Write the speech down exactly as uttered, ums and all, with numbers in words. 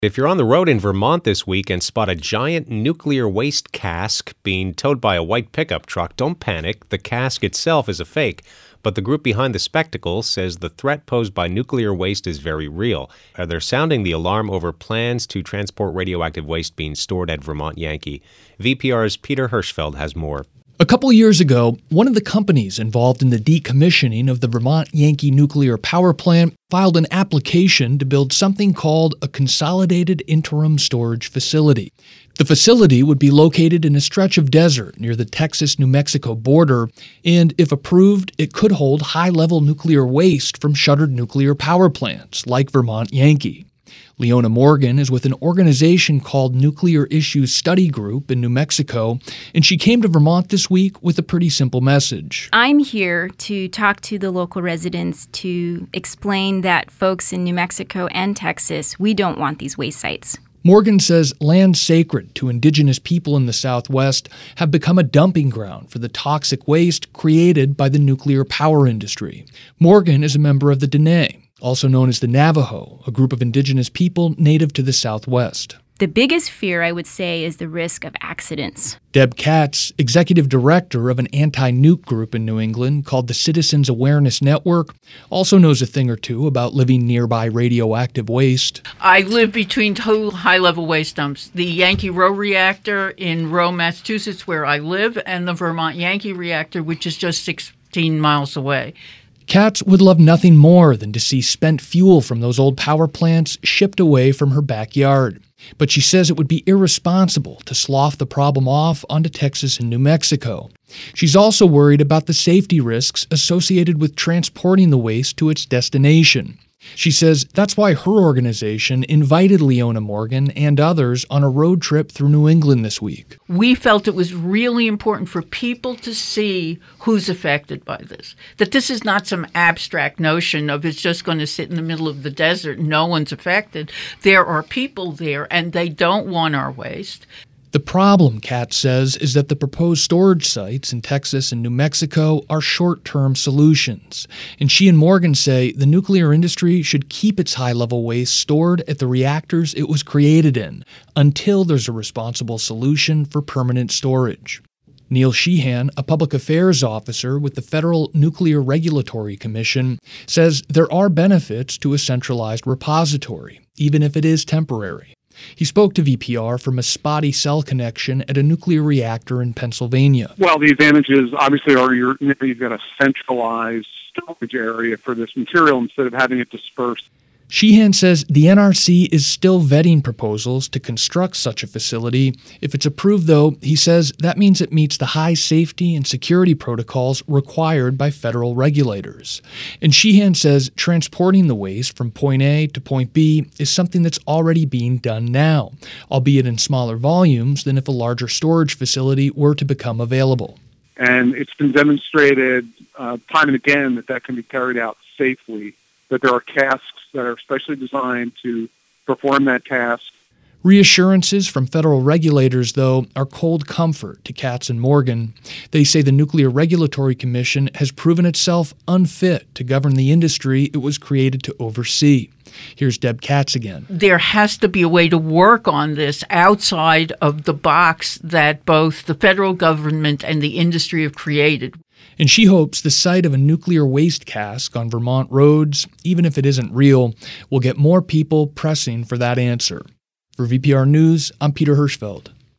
If you're on the road in Vermont this week and spot a giant nuclear waste cask being towed by a white pickup truck, don't panic. The cask itself is a fake. But the group behind the spectacle says the threat posed by nuclear waste is very real. They're sounding the alarm over plans to transport radioactive waste being stored at Vermont Yankee. V P R's Peter Hirschfeld has more. A couple years ago, one of the companies involved in the decommissioning of the Vermont Yankee nuclear power plant filed an application to build something called a Consolidated Interim Storage Facility. The facility would be located in a stretch of desert near the Texas-New Mexico border, and if approved, it could hold high-level nuclear waste from shuttered nuclear power plants like Vermont Yankee. Leona Morgan is with an organization called Nuclear Issues Study Group in New Mexico, and she came to Vermont this week with a pretty simple message. I'm here to talk to the local residents to explain that folks in New Mexico and Texas, we don't want these waste sites. Morgan says lands sacred to indigenous people in the Southwest have become a dumping ground for the toxic waste created by the nuclear power industry. Morgan is a member of the Dene, also known as the Navajo, a group of indigenous people native to the Southwest. The biggest fear, I would say, is the risk of accidents. Deb Katz, executive director of an anti-nuke group in New England called the Citizens Awareness Network, also knows a thing or two about living nearby radioactive waste. I live between two high-level waste dumps, the Yankee Row reactor in Row, Massachusetts, where I live, and the Vermont Yankee reactor, which is just sixteen miles away. Katz would love nothing more than to see spent fuel from those old power plants shipped away from her backyard. But she says it would be irresponsible to slough the problem off onto Texas and New Mexico. She's also worried about the safety risks associated with transporting the waste to its destination. She says that's why her organization invited Leona Morgan and others on a road trip through New England this week. We felt it was really important for people to see who's affected by this, that this is not some abstract notion of it's just going to sit in the middle of the desert, no one's affected. There are people there, and they don't want our waste. The problem, Katz says, is that the proposed storage sites in Texas and New Mexico are short-term solutions. And she and Morgan say the nuclear industry should keep its high-level waste stored at the reactors it was created in until there's a responsible solution for permanent storage. Neil Sheehan, a public affairs officer with the Federal Nuclear Regulatory Commission, says there are benefits to a centralized repository, even if it is temporary. He spoke to V P R from a spotty cell connection at a nuclear reactor in Pennsylvania. Well, the advantages obviously are you're, you've got a centralized storage area for this material instead of having it dispersed. Sheehan says the N R C is still vetting proposals to construct such a facility. If it's approved, though, he says that means it meets the high safety and security protocols required by federal regulators. And Sheehan says transporting the waste from point A to point B is something that's already being done now, albeit in smaller volumes than if a larger storage facility were to become available. And it's been demonstrated uh, time and again that that can be carried out safely, that there are casks that are specially designed to perform that task. Reassurances from federal regulators, though, are cold comfort to Katz and Morgan. They say the Nuclear Regulatory Commission has proven itself unfit to govern the industry it was created to oversee. Here's Deb Katz again. There has to be a way to work on this outside of the box that both the federal government and the industry have created. And she hopes the sight of a nuclear waste cask on Vermont roads, even if it isn't real, will get more people pressing for that answer. For V P R News, I'm Peter Hirschfeld.